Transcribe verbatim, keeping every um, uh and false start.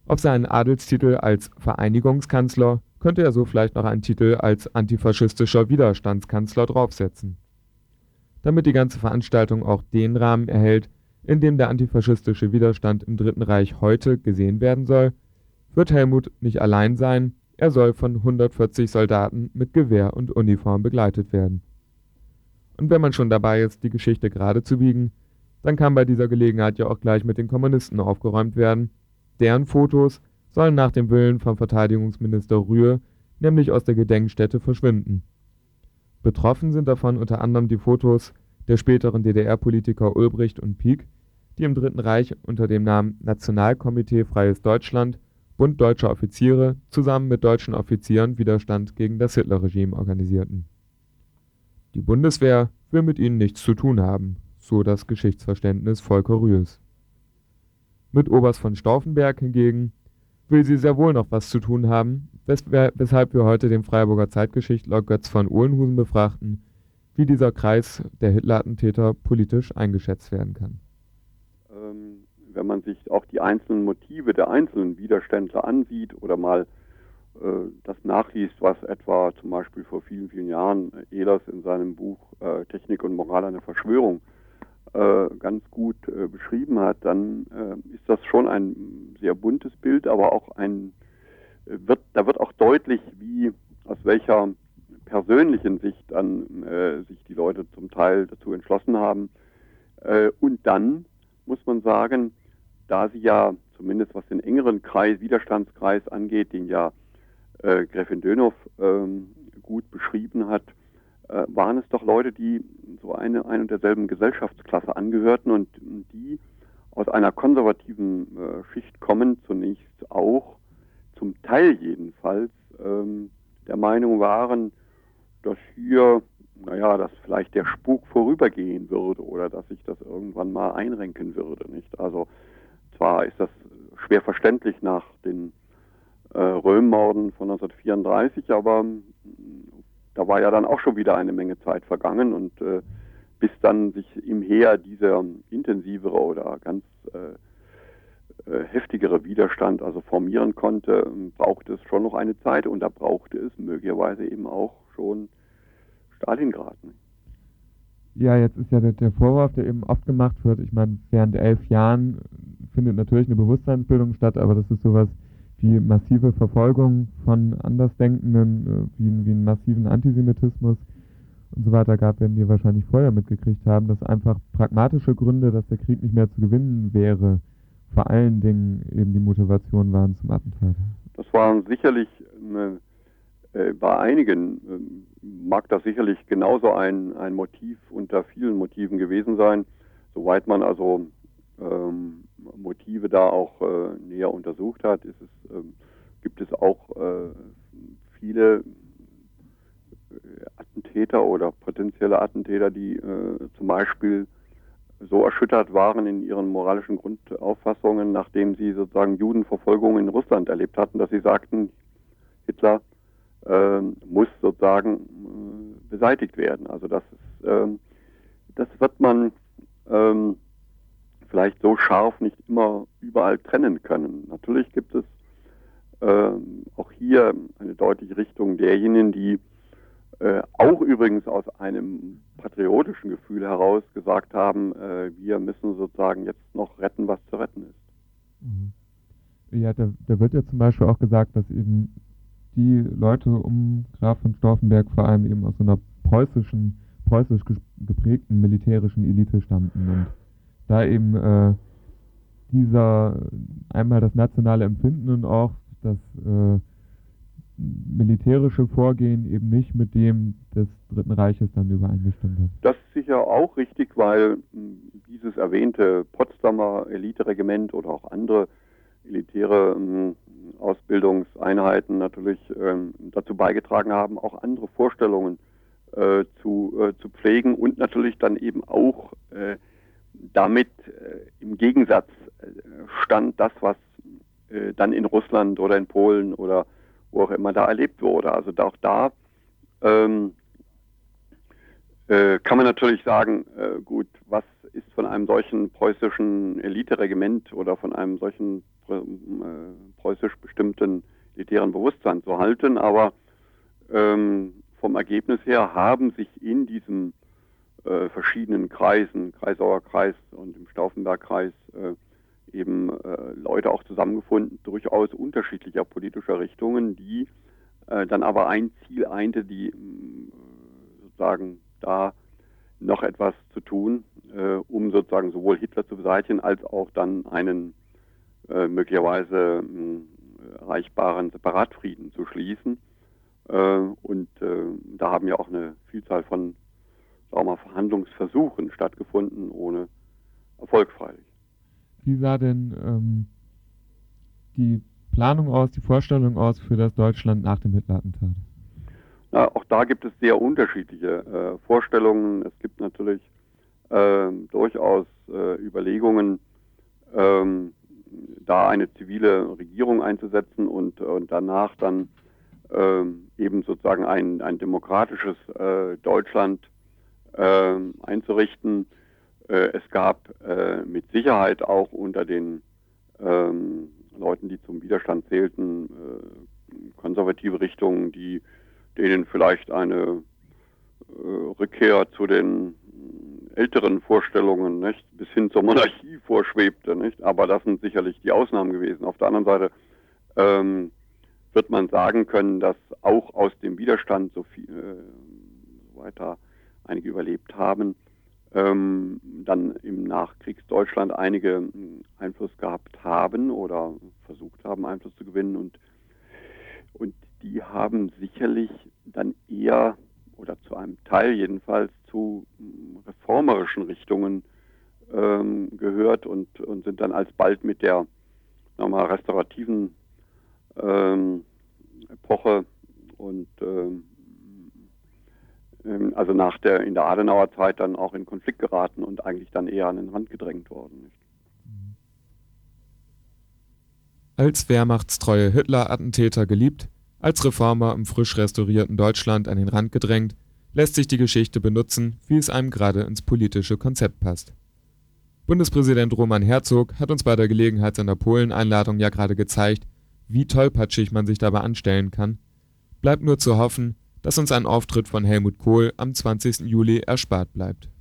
Auf seinen Adelstitel als Vereinigungskanzler könnte er so vielleicht noch einen Titel als antifaschistischer Widerstandskanzler draufsetzen. Damit die ganze Veranstaltung auch den Rahmen erhält, in dem der antifaschistische Widerstand im Dritten Reich heute gesehen werden soll, wird Helmut nicht allein sein, er soll von hundertvierzig Soldaten mit Gewehr und Uniform begleitet werden. Und wenn man schon dabei ist, die Geschichte gerade zu biegen, dann kann bei dieser Gelegenheit ja auch gleich mit den Kommunisten aufgeräumt werden. Deren Fotos sollen nach dem Willen von Verteidigungsminister Rühe nämlich aus der Gedenkstätte verschwinden. Betroffen sind davon unter anderem die Fotos der späteren D D R-Politiker Ulbricht und Pieck, die im Dritten Reich unter dem Namen Nationalkomitee Freies Deutschland, Bund Deutscher Offiziere zusammen mit deutschen Offizieren Widerstand gegen das Hitlerregime organisierten. Die Bundeswehr will mit ihnen nichts zu tun haben, so das Geschichtsverständnis Volker Rühes. Mit Oberst von Stauffenberg hingegen will sie sehr wohl noch was zu tun haben, wes weshalb wir heute den Freiburger Zeitgeschichtler Götz von Oelenhusen befrachten, wie dieser Kreis der Hitler-Attentäter politisch eingeschätzt werden kann. Ähm, wenn man sich auch die einzelnen Motive der einzelnen Widerständler ansieht oder mal äh, das nachliest, was etwa zum Beispiel vor vielen, vielen Jahren Ehlers in seinem Buch äh, Technik und Moral einer Verschwörung äh, ganz gut äh, beschrieben hat, dann äh, ist das schon ein sehr buntes Bild, aber auch ein, äh, wird, da wird auch deutlich, wie, aus welcher persönlichen Sicht dann äh, sich die Leute zum Teil dazu entschlossen haben. Äh, und dann muss man sagen, da sie ja, zumindest was den engeren Kreis, Widerstandskreis angeht, den ja äh, Gräfin Dönhoff ähm, gut beschrieben hat, äh, waren es doch Leute, die so eine, ein und derselben Gesellschaftsklasse angehörten und die aus einer konservativen äh, Schicht kommen, zunächst auch, zum Teil jedenfalls, ähm, der Meinung waren, dass hier, naja, dass vielleicht der Spuk vorübergehen würde oder dass sich das irgendwann mal einrenken würde, nicht? Also zwar ist das schwer verständlich nach den äh, Röhm-Morden von neunzehnhundertvierunddreißig, aber mh, da war ja dann auch schon wieder eine Menge Zeit vergangen und äh, bis dann sich im Heer dieser intensivere oder ganz äh, äh, heftigere Widerstand also formieren konnte, brauchte es schon noch eine Zeit und da brauchte es möglicherweise eben auch schon Stalingrad. Ne? Ja, jetzt ist ja der, der Vorwurf, der eben oft gemacht wird, ich meine, während elf Jahren findet natürlich eine Bewusstseinsbildung statt, aber das ist sowas wie massive Verfolgung von Andersdenkenden, wie, wie einen massiven Antisemitismus und so weiter gab, werden die wahrscheinlich vorher mitgekriegt haben, dass einfach pragmatische Gründe, dass der Krieg nicht mehr zu gewinnen wäre, vor allen Dingen eben die Motivation waren zum Attentat. Das waren sicherlich eine, äh, bei einigen äh, mag das sicherlich genauso ein, ein Motiv unter vielen Motiven gewesen sein, soweit man also ähm, Motive da auch äh, näher untersucht hat, ist es, ähm, gibt es auch äh, viele Attentäter oder potenzielle Attentäter, die äh, zum Beispiel so erschüttert waren in ihren moralischen Grundauffassungen, nachdem sie sozusagen Judenverfolgung in Russland erlebt hatten, dass sie sagten, Hitler äh, muss sozusagen äh, beseitigt werden. Also das ist, äh, das wird man äh, vielleicht so scharf nicht immer überall trennen können. Natürlich gibt es äh, auch hier eine deutliche Richtung derjenigen, die äh, auch übrigens aus einem patriotischen Gefühl heraus gesagt haben, äh, wir müssen sozusagen jetzt noch retten, was zu retten ist. Mhm. Ja, da, da wird ja zum Beispiel auch gesagt, dass eben die Leute um Graf von Stauffenberg vor allem eben aus so einer preußischen, preußisch geprägten militärischen Elite stammten und da eben äh, dieser einmal das nationale Empfinden und auch das äh, militärische Vorgehen eben nicht mit dem des Dritten Reiches dann übereingestimmt hat. Das ist sicher auch richtig, weil mh, dieses erwähnte Potsdamer Eliteregiment oder auch andere elitäre mh, Ausbildungseinheiten natürlich ähm, dazu beigetragen haben, auch andere Vorstellungen äh, zu, äh, zu pflegen und natürlich dann eben auch äh, damit äh, im Gegensatz äh, stand das, was äh, dann in Russland oder in Polen oder wo auch immer da erlebt wurde. Also auch da ähm, äh, kann man natürlich sagen, äh, gut, was ist von einem solchen preußischen Eliteregiment oder von einem solchen äh, gehalten, aber ähm, vom Ergebnis her haben sich in diesen äh, verschiedenen Kreisen, Kreisauer Kreis und im Stauffenberg-Kreis, äh, eben äh, Leute auch zusammengefunden, durchaus unterschiedlicher politischer Richtungen, die äh, dann aber ein Ziel einte, die äh, sozusagen da noch etwas zu tun, äh, um sozusagen sowohl Hitler zu beseitigen, als auch dann einen äh, möglicherweise äh, erreichbaren Separatfrieden zu schließen. Äh, und äh, da haben ja auch eine Vielzahl von, sagen wir mal, Verhandlungsversuchen stattgefunden, ohne Erfolg freilich. Wie sah denn ähm, die Planung aus, die Vorstellung aus für das Deutschland nach dem Hitler-Attentat? Na, auch da gibt es sehr unterschiedliche äh, Vorstellungen. Es gibt natürlich äh, durchaus äh, Überlegungen, ähm, da eine zivile Regierung einzusetzen und, und danach dann ähm, eben sozusagen ein, ein demokratisches äh, Deutschland äh, einzurichten. Äh, es gab äh, mit Sicherheit auch unter den ähm, Leuten, die zum Widerstand zählten, äh, konservative Richtungen, die denen vielleicht eine äh, Rückkehr zu den älteren Vorstellungen, nicht, bis hin zur Monarchie vorschwebte, nicht? Aber das sind sicherlich die Ausnahmen gewesen. Auf der anderen Seite ähm, wird man sagen können, dass auch aus dem Widerstand so viel äh, weiter einige überlebt haben, ähm, dann im Nachkriegsdeutschland einige Einfluss gehabt haben oder versucht haben, Einfluss zu gewinnen, und und die haben sicherlich dann eher oder zu einem Teil jedenfalls zu reformerischen Richtungen ähm, gehört und, und sind dann alsbald mit der nochmal restaurativen ähm, Epoche und ähm, ähm, also nach der in der Adenauer Zeit dann auch in Konflikt geraten und eigentlich dann eher an den Rand gedrängt worden. Nicht? Als wehrmachtstreue Hitler-Attentäter geliebt, als Reformer im frisch restaurierten Deutschland an den Rand gedrängt, lässt sich die Geschichte benutzen, wie es einem gerade ins politische Konzept passt. Bundespräsident Roman Herzog hat uns bei der Gelegenheit seiner Polen-Einladung ja gerade gezeigt, wie tollpatschig man sich dabei anstellen kann. Bleibt nur zu hoffen, dass uns ein Auftritt von Helmut Kohl am zwanzigsten Juli erspart bleibt.